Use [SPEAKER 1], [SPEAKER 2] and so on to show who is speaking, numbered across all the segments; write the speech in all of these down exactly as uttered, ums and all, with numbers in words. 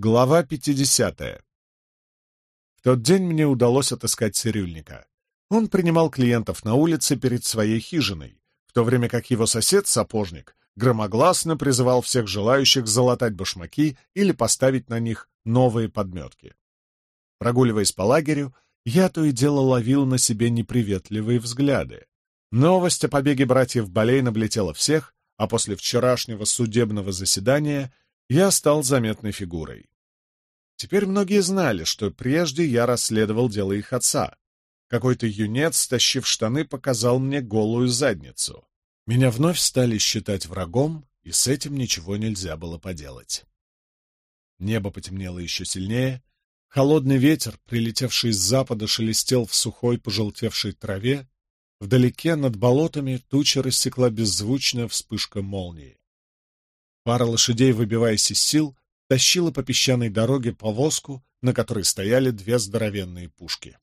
[SPEAKER 1] Глава пятидесятая. В тот день мне удалось отыскать цирюльника. Он принимал клиентов на улице перед своей хижиной, в то время как его сосед-сапожник громогласно призывал всех желающих залатать башмаки или поставить на них новые подметки. Прогуливаясь по лагерю, я то и дело ловил на себе неприветливые взгляды. Новость о побеге братьев Болейн облетела всех, а после вчерашнего судебного заседания я стал заметной фигурой. Теперь многие знали, что прежде я расследовал дело их отца. Какой-то юнец, стащив штаны, показал мне голую задницу. Меня вновь стали считать врагом, и с этим ничего нельзя было поделать. Небо потемнело еще сильнее. Холодный ветер, прилетевший с запада, шелестел в сухой пожелтевшей траве. Вдалеке, над болотами, туча рассекла беззвучная вспышка молнии. Пара лошадей, выбиваясь из сил, тащила по песчаной дороге повозку, на которой стояли две здоровенные пушки.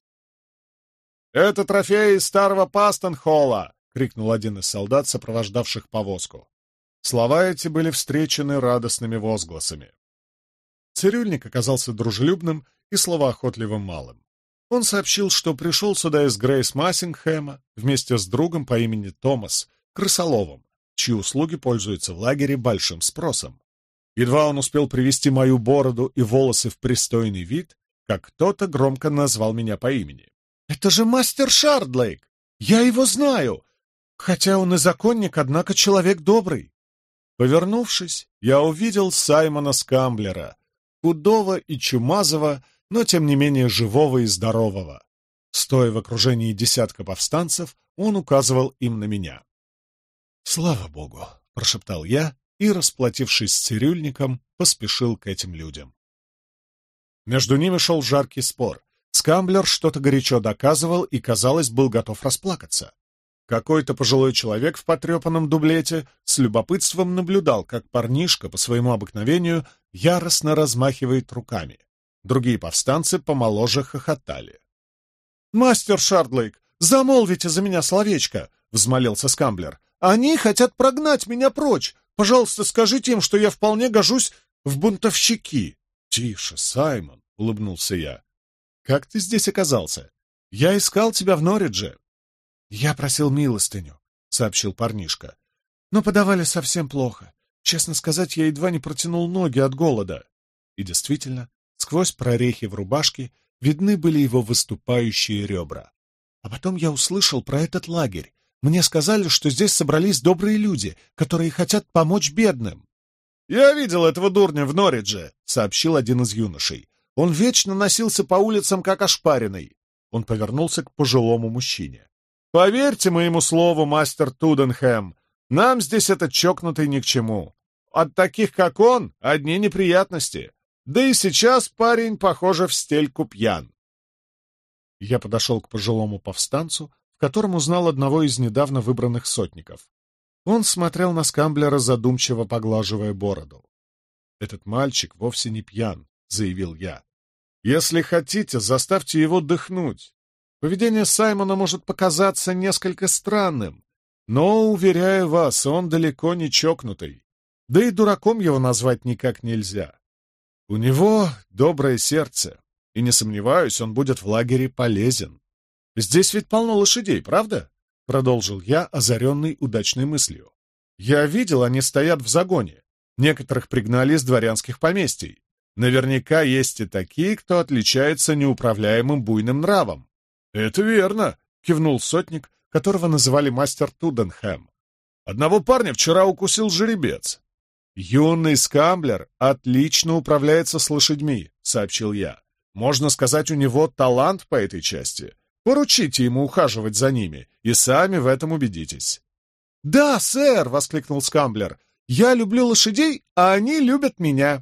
[SPEAKER 1] «Это трофей из старого Пастенхолла!» — крикнул один из солдат, сопровождавших повозку. Слова эти были встречены радостными возгласами. Цирюльник оказался дружелюбным и словоохотливым малым. Он сообщил, что пришел сюда из Грейс Массингхэма вместе с другом по имени Томас, крысоловом, чьи услуги пользуются в лагере большим спросом. Едва он успел привести мою бороду и волосы в пристойный вид, как кто-то громко назвал меня по имени. «Это же мастер Шардлейк! Я его знаю! Хотя он и законник, однако человек добрый!» Повернувшись, я увидел Саймона Скамблера, худого и чумазого, но тем не менее живого и здорового. Стоя в окружении десятка повстанцев, он указывал им на меня. «Слава Богу!» — прошептал я и, расплатившись с цирюльником, поспешил к этим людям. Между ними шел жаркий спор. Скамблер что-то горячо доказывал и, казалось, был готов расплакаться. Какой-то пожилой человек в потрепанном дублете с любопытством наблюдал, как парнишка по своему обыкновению яростно размахивает руками. Другие повстанцы помоложе хохотали. «Мастер Шардлейк, замолвите за меня словечко!» — взмолился Скамблер. «Они хотят прогнать меня прочь! Пожалуйста, скажите им, что я вполне гожусь в бунтовщики!» «Тише, Саймон!» — улыбнулся я. «Как ты здесь оказался? Я искал тебя в Норридже». «Я просил милостыню», — сообщил парнишка. «Но подавали совсем плохо. Честно сказать, я едва не протянул ноги от голода». И действительно, сквозь прорехи в рубашке видны были его выступающие ребра. А потом я услышал про этот лагерь. Мне сказали, что здесь собрались добрые люди, которые хотят помочь бедным. «Я видел этого дурня в Норридже», — сообщил один из юношей. «Он вечно носился по улицам, как ошпаренный». Он повернулся к пожилому мужчине. «Поверьте моему слову, мастер Туденхэм, нам здесь этот чокнутый ни к чему. От таких, как он, одни неприятности. Да и сейчас парень, похоже, в стельку пьян». Я подошел к пожилому повстанцу, в котором узнал одного из недавно выбранных сотников. Он смотрел на Скамблера, задумчиво поглаживая бороду. «Этот мальчик вовсе не пьян», — заявил я. «Если хотите, заставьте его дыхнуть. Поведение Саймона может показаться несколько странным, но, уверяю вас, он далеко не чокнутый. Да и дураком его назвать никак нельзя. У него доброе сердце, и, не сомневаюсь, он будет в лагере полезен. Здесь ведь полно лошадей, правда?» — продолжил я, озаренный удачной мыслью. «Я видел, они стоят в загоне. Некоторых пригнали из дворянских поместий. Наверняка есть и такие, кто отличается неуправляемым буйным нравом». «Это верно», — кивнул сотник, которого называли мастер Туденхэм. «Одного парня вчера укусил жеребец». «Юный Скамблер отлично управляется с лошадьми», — сообщил я. «Можно сказать, у него талант по этой части. Поручите ему ухаживать за ними, и сами в этом убедитесь». «Да, сэр!» — воскликнул Скамблер. «Я люблю лошадей, а они любят меня».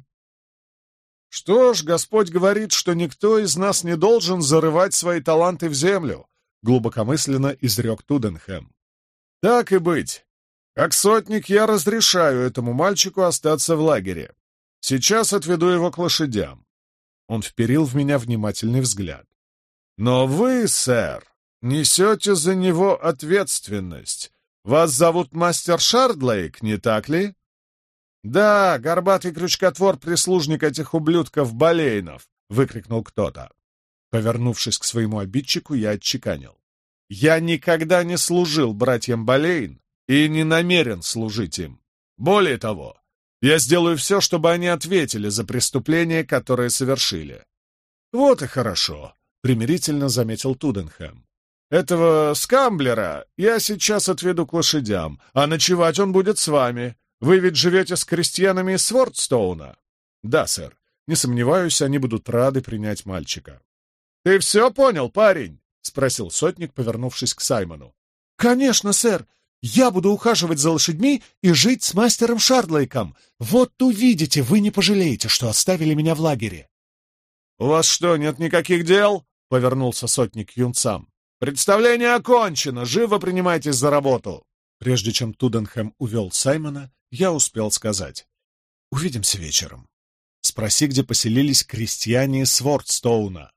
[SPEAKER 1] «Что ж, Господь говорит, что никто из нас не должен зарывать свои таланты в землю», — глубокомысленно изрек Туденхэм. «Так и быть. Как сотник я разрешаю этому мальчику остаться в лагере. Сейчас отведу его к лошадям». Он вперил в меня внимательный взгляд. «Но вы, сэр, несете за него ответственность. Вас зовут мастер Шардлейк, не так ли?» «Да, горбатый крючкотвор-прислужник этих ублюдков Болейнов!» — выкрикнул кто-то. Повернувшись к своему обидчику, я отчеканил. «Я никогда не служил братьям Болейн и не намерен служить им. Более того, я сделаю все, чтобы они ответили за преступления, которые совершили». «Вот и хорошо», — примирительно заметил Tuddenham. «Этого скамблера я сейчас отведу к лошадям, а ночевать он будет с вами. Вы ведь живете с крестьянами из Свордстоуна?» «Да, сэр. Не сомневаюсь, они будут рады принять мальчика». «Ты все понял, парень?» — спросил сотник, повернувшись к Саймону. «Конечно, сэр. Я буду ухаживать за лошадьми и жить с мастером Шардлейком. Вот увидите, вы не пожалеете, что оставили меня в лагере». «У вас что, нет никаких дел?» — повернулся сотник к юнцам. «Представление окончено. Живо принимайтесь за работу». Прежде чем Tuddenham увел Саймона, я успел сказать. «Увидимся вечером. Спроси, где поселились крестьяне из Свордстоуна».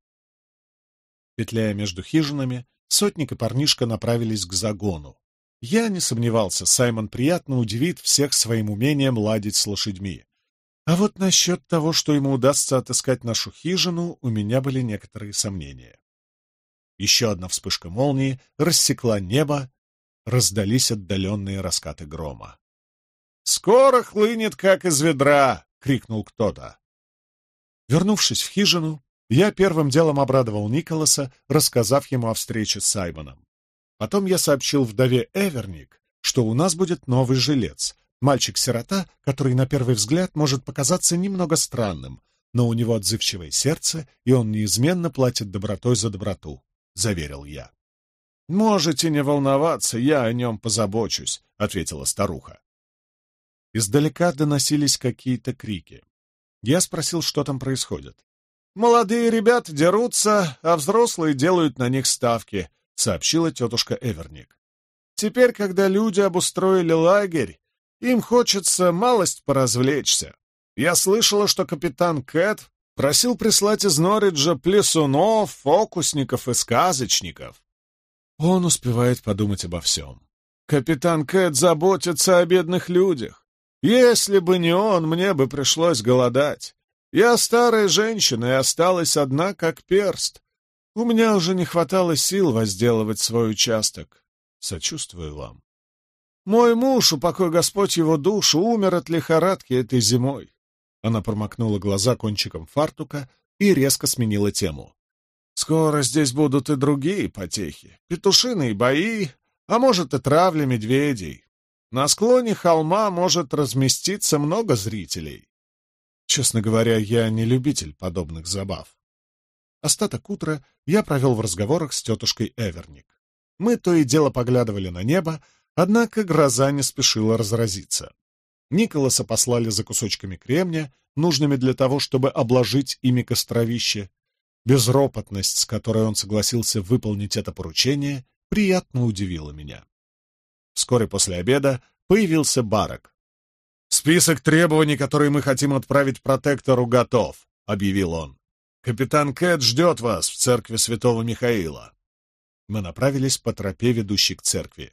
[SPEAKER 1] Петляя между хижинами, сотник и парнишка направились к загону. Я не сомневался, Саймон приятно удивит всех своим умением ладить с лошадьми. А вот насчет того, что ему удастся отыскать нашу хижину, у меня были некоторые сомнения. Еще одна вспышка молнии рассекла небо, раздались отдаленные раскаты грома. «Скоро хлынет, как из ведра!» — крикнул кто-то. Вернувшись в хижину, я первым делом обрадовал Николаса, рассказав ему о встрече с Саймоном. Потом я сообщил вдове Эверник, что у нас будет новый жилец, мальчик-сирота, который на первый взгляд может показаться немного странным, но у него отзывчивое сердце, и он неизменно платит добротой за доброту, — заверил я. «Можете не волноваться, я о нем позабочусь», — ответила старуха. Издалека доносились какие-то крики. Я спросил, что там происходит. «Молодые ребята дерутся, а взрослые делают на них ставки», — сообщила тетушка Эверник. «Теперь, когда люди обустроили лагерь, им хочется малость поразвлечься. Я слышала, что капитан Кэт просил прислать из Норриджа плясунов, фокусников и сказочников». Он успевает подумать обо всем. «Капитан Кэт заботится о бедных людях. Если бы не он, мне бы пришлось голодать. Я старая женщина и осталась одна, как перст. У меня уже не хватало сил возделывать свой участок. Сочувствую вам. Мой муж, упокой Господь его душу, умер от лихорадки этой зимой». Она промокнула глаза кончиком фартука и резко сменила тему. «Скоро здесь будут и другие потехи, петушиные бои, а может и травля медведей. На склоне холма может разместиться много зрителей. Честно говоря, я не любитель подобных забав». Остаток утра я провел в разговорах с тетушкой Эверник. Мы то и дело поглядывали на небо, однако гроза не спешила разразиться. Николаса послали за кусочками кремня, нужными для того, чтобы обложить ими костровище. Безропотность, с которой он согласился выполнить это поручение, приятно удивила меня. Вскоре после обеда появился Барак. «Список требований, которые мы хотим отправить протектору, готов», — объявил он. «Капитан Кэт ждет вас в церкви святого Михаила». Мы направились по тропе, ведущей к церкви.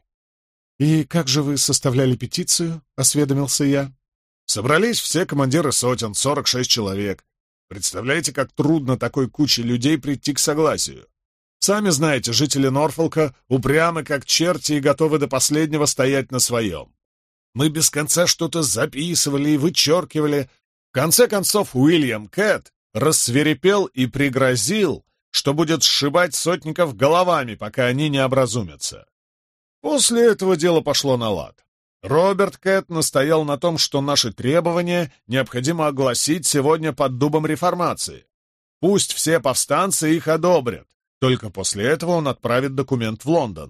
[SPEAKER 1] «И как же вы составляли петицию?» — осведомился я. «Собрались все командиры сотен, сорок шесть человек. Представляете, как трудно такой куче людей прийти к согласию. Сами знаете, жители Норфолка упрямы как черти и готовы до последнего стоять на своем. Мы без конца что-то записывали и вычеркивали. В конце концов, Уильям Кэт рассвирепел и пригрозил, что будет сшибать сотников головами, пока они не образумятся. После этого дело пошло на лад. Роберт Кэт настоял на том, что наши требования необходимо огласить сегодня под дубом реформации. Пусть все повстанцы их одобрят, только после этого он отправит документ в Лондон.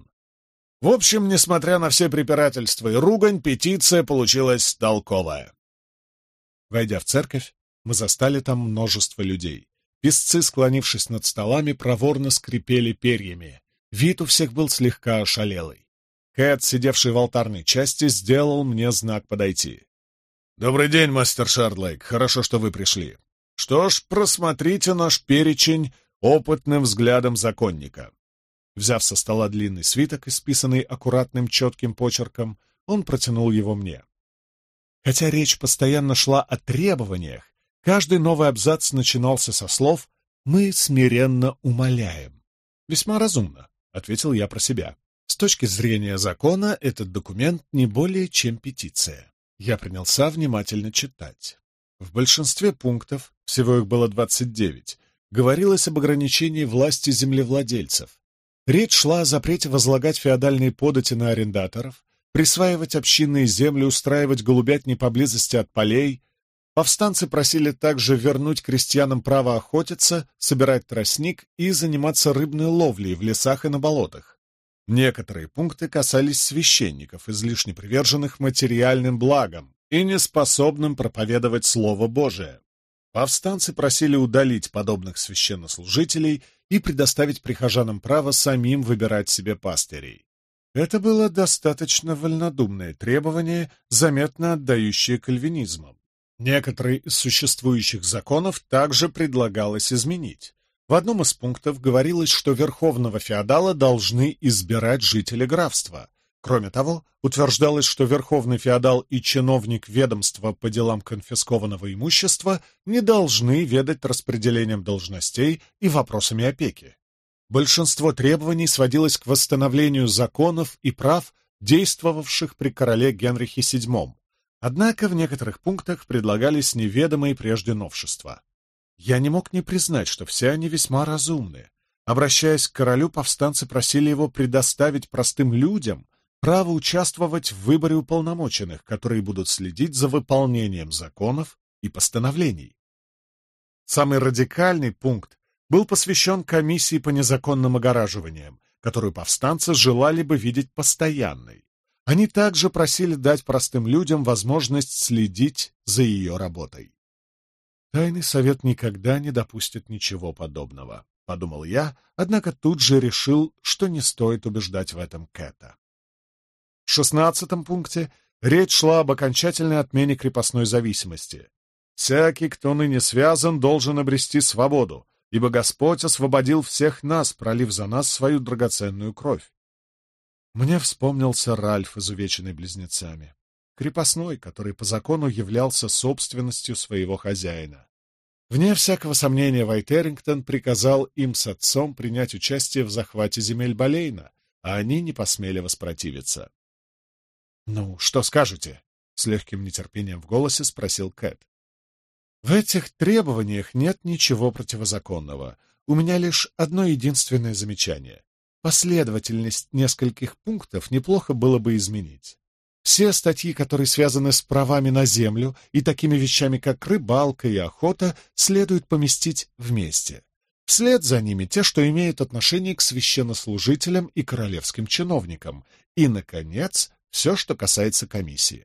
[SPEAKER 1] В общем, несмотря на все препирательства и ругань, петиция получилась толковая. Войдя в церковь, мы застали там множество людей. Песцы, склонившись над столами, проворно скрипели перьями. Вид у всех был слегка ошалелый. Кэт, сидевший в алтарной части, сделал мне знак подойти. «Добрый день, мастер Шардлейк. Хорошо, что вы пришли. Что ж, просмотрите наш перечень опытным взглядом законника». Взяв со стола длинный свиток, исписанный аккуратным четким почерком, он протянул его мне. Хотя речь постоянно шла о требованиях, каждый новый абзац начинался со слов «мы смиренно умоляем». «Весьма разумно», — ответил я про себя. С точки зрения закона, этот документ не более чем петиция. Я принялся внимательно читать. В большинстве пунктов, всего их было двадцать девять, говорилось об ограничении власти землевладельцев. Речь шла о запрете возлагать феодальные подати на арендаторов, присваивать общинные земли, устраивать голубятни поблизости от полей. Повстанцы просили также вернуть крестьянам право охотиться, собирать тростник и заниматься рыбной ловлей в лесах и на болотах. Некоторые пункты касались священников, излишне приверженных материальным благам и неспособным проповедовать Слово Божие. Повстанцы просили удалить подобных священнослужителей и предоставить прихожанам право самим выбирать себе пастырей. Это было достаточно вольнодумное требование, заметно отдающее кальвинизмом. Некоторые из существующих законов также предлагалось изменить. В одном из пунктов говорилось, что верховного феодала должны избирать жители графства. Кроме того, утверждалось, что верховный феодал и чиновник ведомства по делам конфискованного имущества не должны ведать распределением должностей и вопросами опеки. Большинство требований сводилось к восстановлению законов и прав, действовавших при короле Генрихе седьмом. Однако в некоторых пунктах предлагались неведомые прежде новшества. Я не мог не признать, что все они весьма разумны. Обращаясь к королю, повстанцы просили его предоставить простым людям право участвовать в выборе уполномоченных, которые будут следить за выполнением законов и постановлений. Самый радикальный пункт был посвящен комиссии по незаконным огораживаниям, которую повстанцы желали бы видеть постоянной. Они также просили дать простым людям возможность следить за ее работой. «Тайный совет никогда не допустит ничего подобного», — подумал я, однако тут же решил, что не стоит убеждать в этом Кэта. В шестнадцатом пункте речь шла об окончательной отмене крепостной зависимости. «Всякий, кто ныне связан, должен обрести свободу, ибо Господь освободил всех нас, пролив за нас свою драгоценную кровь». Мне вспомнился Ральф, изувеченный близнецами, крепостной, который по закону являлся собственностью своего хозяина. Вне всякого сомнения, Вайтерингтон приказал им с отцом принять участие в захвате земель Болейна, а они не посмели воспротивиться. «Ну, что скажете?» — с легким нетерпением в голосе спросил Кэт. «В этих требованиях нет ничего противозаконного. У меня лишь одно единственное замечание. Последовательность нескольких пунктов неплохо было бы изменить. Все статьи, которые связаны с правами на землю и такими вещами, как рыбалка и охота, следует поместить вместе. Вслед за ними те, что имеют отношение к священнослужителям и королевским чиновникам. И, наконец, все, что касается комиссии».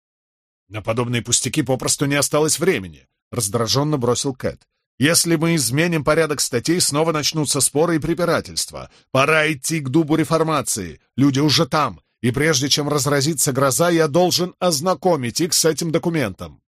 [SPEAKER 1] «На подобные пустяки попросту не осталось времени», — раздраженно бросил Кэт. «Если мы изменим порядок статей, снова начнутся споры и препирательства. Пора идти к дубу реформации. Люди уже там, и прежде чем разразится гроза, я должен ознакомить их с этим документом».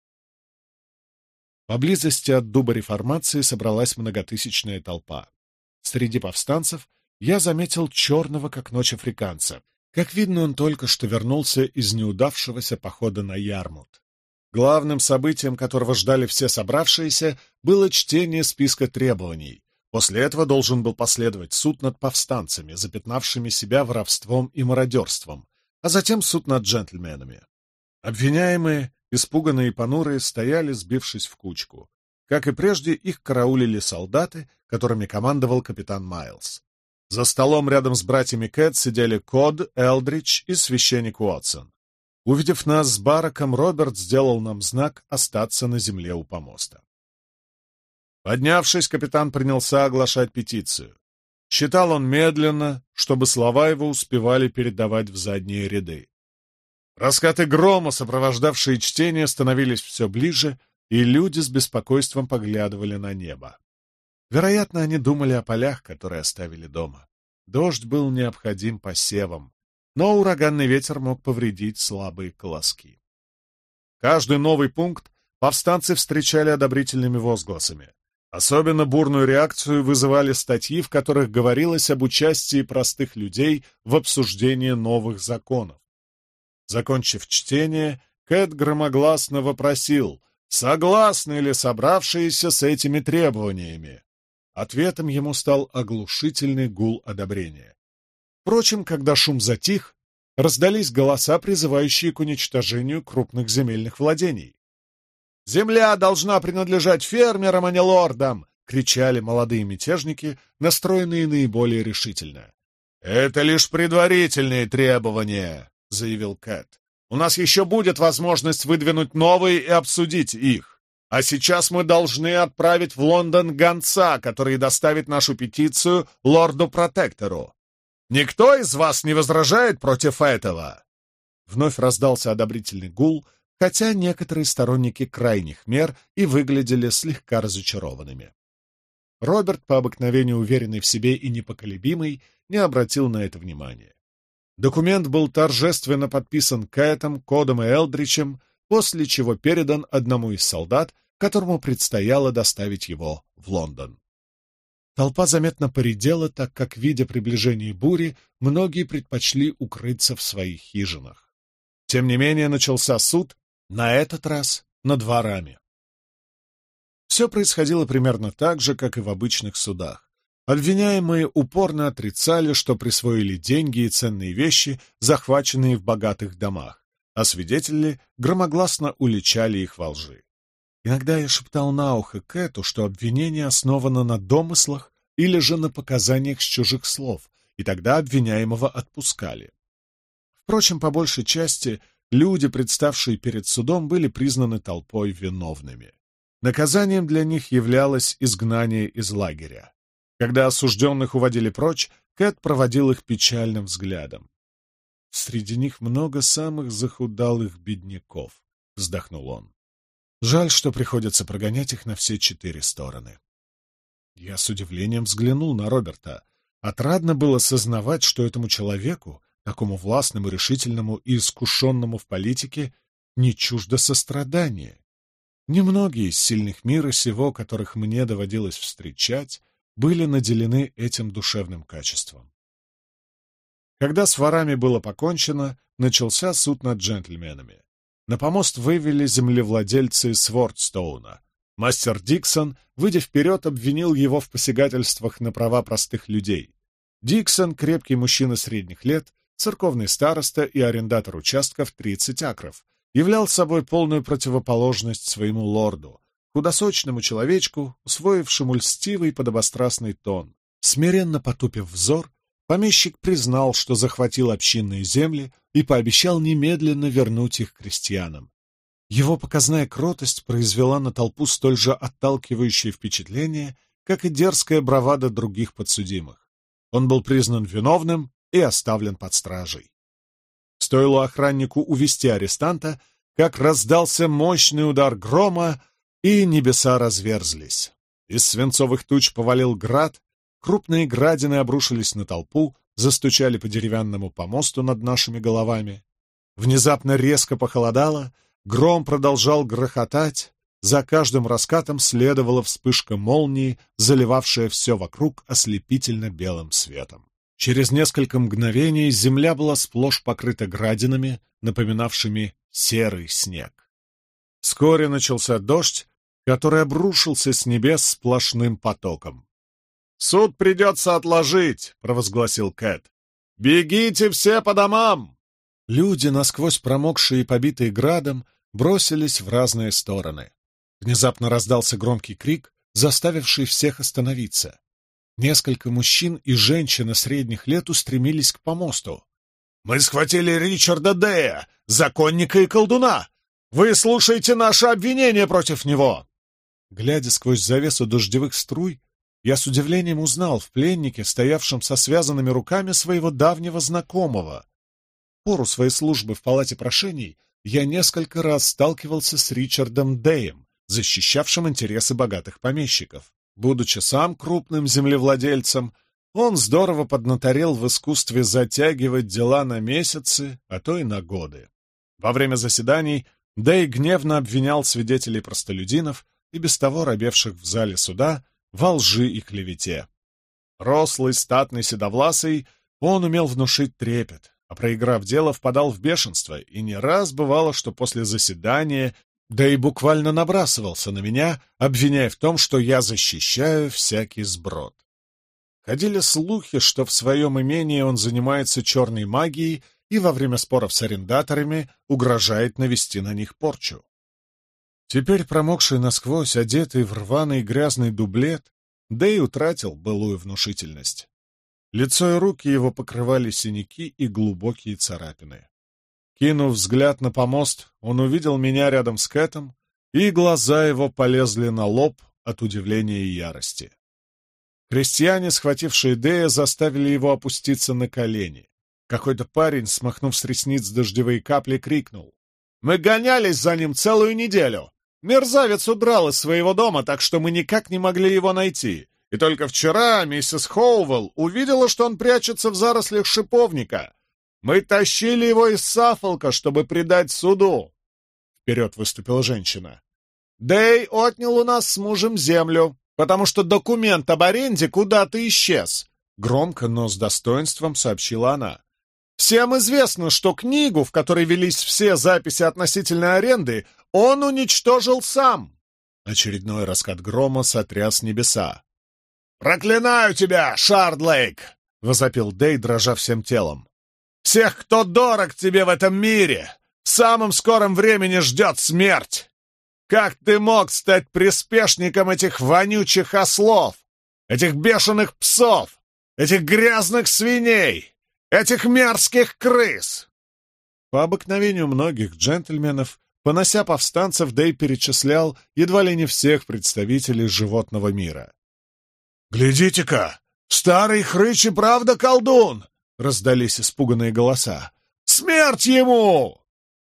[SPEAKER 1] Поблизости от дуба реформации собралась многотысячная толпа. Среди повстанцев я заметил черного, как ночь, африканца. Как видно, он только что вернулся из неудавшегося похода на Ярмут. Главным событием, которого ждали все собравшиеся, было чтение списка требований. После этого должен был последовать суд над повстанцами, запятнавшими себя воровством и мародерством, а затем суд над джентльменами. Обвиняемые, испуганные и понурые, стояли, сбившись в кучку. Как и прежде, их караулили солдаты, которыми командовал капитан Майлз. За столом рядом с братьями Кэт сидели Код, Элдридж и священник Уотсон. Увидев нас с Бараком, Роберт сделал нам знак остаться на земле у помоста. Поднявшись, капитан принялся оглашать петицию. Читал он медленно, чтобы слова его успевали передавать в задние ряды. Раскаты грома, сопровождавшие чтение, становились все ближе, и люди с беспокойством поглядывали на небо. Вероятно, они думали о полях, которые оставили дома. Дождь был необходим посевам, но ураганный ветер мог повредить слабые колоски. Каждый новый пункт повстанцы встречали одобрительными возгласами. Особенно бурную реакцию вызывали статьи, в которых говорилось об участии простых людей в обсуждении новых законов. Закончив чтение, Кэт громогласно вопросил, согласны ли собравшиеся с этими требованиями. Ответом ему стал оглушительный гул одобрения. Впрочем, когда шум затих, раздались голоса, призывающие к уничтожению крупных земельных владений. «Земля должна принадлежать фермерам, а не лордам!» — кричали молодые мятежники, настроенные наиболее решительно. «Это лишь предварительные требования», — заявил Кэт. «У нас еще будет возможность выдвинуть новые и обсудить их. А сейчас мы должны отправить в Лондон гонца, который доставит нашу петицию лорду-протектору. Никто из вас не возражает против этого?» Вновь раздался одобрительный гул, хотя некоторые сторонники крайних мер и выглядели слегка разочарованными. Роберт, по обыкновению уверенный в себе и непоколебимый, не обратил на это внимания. Документ был торжественно подписан Кэтом, Кодом и Элдричем, после чего передан одному из солдат, которому предстояло доставить его в Лондон. Толпа заметно поредела, так как, видя приближение бури, многие предпочли укрыться в своих хижинах. Тем не менее, начался суд, на этот раз над ворами. Все происходило примерно так же, как и в обычных судах. Обвиняемые упорно отрицали, что присвоили деньги и ценные вещи, захваченные в богатых домах, а свидетели громогласно уличали их во лжи. Иногда я шептал на ухо Кэту, что обвинение основано на домыслах или же на показаниях с чужих слов, и тогда обвиняемого отпускали. Впрочем, по большей части люди, представшие перед судом, были признаны толпой виновными. Наказанием для них являлось изгнание из лагеря. Когда осужденных уводили прочь, Кэт проводил их печальным взглядом. «Среди них много самых захудалых бедняков», — вздохнул он. «Жаль, что приходится прогонять их на все четыре стороны». Я с удивлением взглянул на Роберта. Отрадно было сознавать, что этому человеку, такому властному, решительному и искушенному в политике, не чуждо сострадание. Немногие из сильных мира сего, которых мне доводилось встречать, были наделены этим душевным качеством. Когда с ворами было покончено, начался суд над джентльменами. На помост вывели землевладельцы Свордстоуна. Мастер Диксон, выйдя вперед, обвинил его в посягательствах на права простых людей. Диксон, крепкий мужчина средних лет, церковный староста и арендатор участка в тридцать акров, являл собой полную противоположность своему лорду, худосочному человечку, усвоившему льстивый подобострастный тон. Смиренно потупив взор, помещик признал, что захватил общинные земли и пообещал немедленно вернуть их крестьянам. Его показная кротость произвела на толпу столь же отталкивающее впечатление, как и дерзкая бравада других подсудимых. Он был признан виновным и оставлен под стражей. Стоило охраннику увести арестанта, как раздался мощный удар грома, и небеса разверзлись. Из свинцовых туч повалил град, крупные градины обрушились на толпу, застучали по деревянному помосту над нашими головами. Внезапно резко похолодало, гром продолжал грохотать, за каждым раскатом следовала вспышка молнии, заливавшая все вокруг ослепительно белым светом. Через несколько мгновений земля была сплошь покрыта градинами, напоминавшими серый снег. Вскоре начался дождь, который обрушился с небес сплошным потоком. «Суд придется отложить», — провозгласил Кэт. «Бегите все по домам!» Люди, насквозь промокшие и побитые градом, бросились в разные стороны. Внезапно раздался громкий крик, заставивший всех остановиться. Несколько мужчин и женщина средних лет устремились к помосту. «Мы схватили Ричарда Дея, законника и колдуна! Вы слушаете наше обвинение против него!» Глядя сквозь завесу дождевых струй, я с удивлением узнал в пленнике, стоявшем со связанными руками, своего давнего знакомого. В пору своей службы в палате прошений я несколько раз сталкивался с Ричардом Дэем, защищавшим интересы богатых помещиков. Будучи сам крупным землевладельцем, он здорово поднаторел в искусстве затягивать дела на месяцы, а то и на годы. Во время заседаний Дэй гневно обвинял свидетелей-простолюдинов и без того робевших в зале суда во лжи и клевете. Рослый, статный, седовласый, он умел внушить трепет, а проиграв дело, впадал в бешенство, и не раз бывало, что после заседания Дэй буквально набрасывался на меня, обвиняя в том, что я защищаю всякий сброд. Ходили слухи, что в своем имении он занимается черной магией и во время споров с арендаторами угрожает навести на них порчу. Теперь, промокший насквозь, одетый в рваный грязный дублет, Дэй утратил былую внушительность. Лицо и руки его покрывали синяки и глубокие царапины. Кинув взгляд на помост, он увидел меня рядом с Кэтом, и глаза его полезли на лоб от удивления и ярости. Крестьяне, схватившие Дэя, заставили его опуститься на колени. Какой-то парень, смахнув с ресниц дождевые капли, крикнул: «Мы гонялись за ним целую неделю! Мерзавец удрал из своего дома, так что мы никак не могли его найти. И только вчера миссис Хоувелл увидела, что он прячется в зарослях шиповника. Мы тащили его из Саффолка, чтобы предать суду!» Вперед выступила женщина. «Дэй отнял у нас с мужем землю, потому что документ об аренде куда-то исчез», — громко, но с достоинством сообщила она. «Всем известно, что книгу, в которой велись все записи относительно аренды, он уничтожил сам». Очередной раскат грома сотряс небеса. «Проклинаю тебя, Шардлейк!» — возопил Дэй, дрожа всем телом. «Всех, кто дорог тебе в этом мире, в самом скором времени ждет смерть! Как ты мог стать приспешником этих вонючих ослов, этих бешеных псов, этих грязных свиней, этих мерзких крыс?» По обыкновению многих джентльменов, понося повстанцев, Дэй перечислял едва ли не всех представителей животного мира. «Глядите-ка! Старый хрыч и правда колдун!» — раздались испуганные голоса. «Смерть ему!»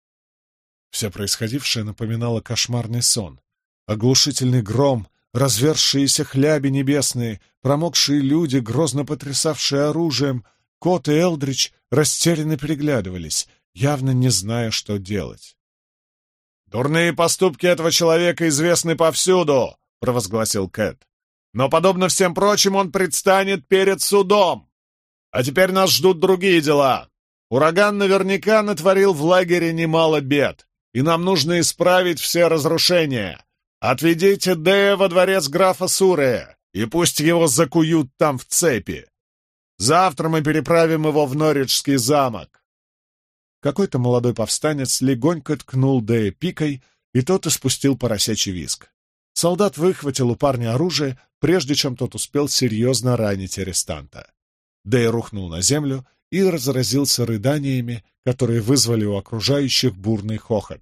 [SPEAKER 1] Все происходившее напоминало кошмарный сон. Оглушительный гром, разверзшиеся хляби небесные, промокшие люди, грозно потрясавшие оружием, Кот и Элдрич растерянно переглядывались, явно не зная, что делать. «Дурные поступки этого человека известны повсюду!» — провозгласил Кэт. «Но, подобно всем прочим, он предстанет перед судом. А теперь нас ждут другие дела. Ураган наверняка натворил в лагере немало бед, и нам нужно исправить все разрушения. Отведите Дэя во дворец графа Сурея, и пусть его закуют там в цепи. Завтра мы переправим его в Норриджский замок». Какой-то молодой повстанец легонько ткнул Дэя пикой, и тот испустил поросячий визг. Солдат выхватил у парня оружие, прежде чем тот успел серьезно ранить арестанта. Дэй рухнул на землю и разразился рыданиями, которые вызвали у окружающих бурный хохот.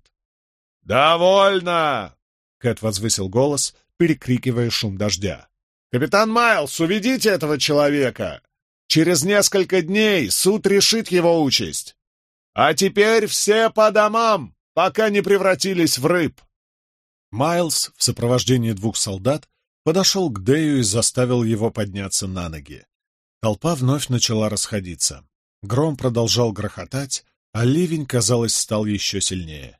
[SPEAKER 1] «Довольно!» — Кэт возвысил голос, перекрикивая шум дождя. «Капитан Майлз, уведите этого человека! Через несколько дней суд решит его участь! А теперь все по домам, пока не превратились в рыб!» Майлз в сопровождении двух солдат подошел к Дэю и заставил его подняться на ноги. Толпа вновь начала расходиться. Гром продолжал грохотать, а ливень, казалось, стал еще сильнее.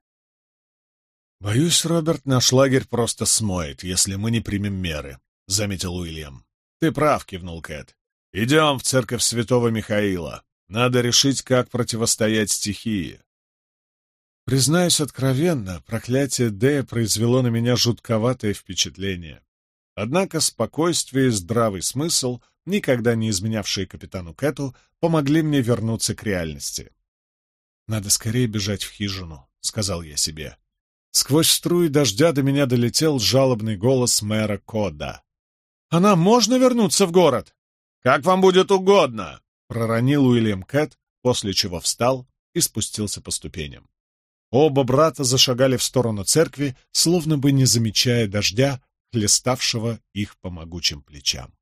[SPEAKER 1] «Боюсь, Роберт, наш лагерь просто смоет, если мы не примем меры», — заметил Уильям. «Ты прав», — кивнул Кэт. «Идем в церковь святого Михаила. Надо решить, как противостоять стихии». Признаюсь откровенно, проклятие Дэя произвело на меня жутковатое впечатление. Однако спокойствие и здравый смысл, никогда не изменявшие капитану Кэту, помогли мне вернуться к реальности. «Надо скорее бежать в хижину», — сказал я себе. Сквозь струи дождя до меня долетел жалобный голос мэра Кода. «А нам можно вернуться в город?» «Как вам будет угодно», — проронил Уильям Кэт, после чего встал и спустился по ступеням. Оба брата зашагали в сторону церкви, словно бы не замечая дождя, хлеставшего их по могучим плечам.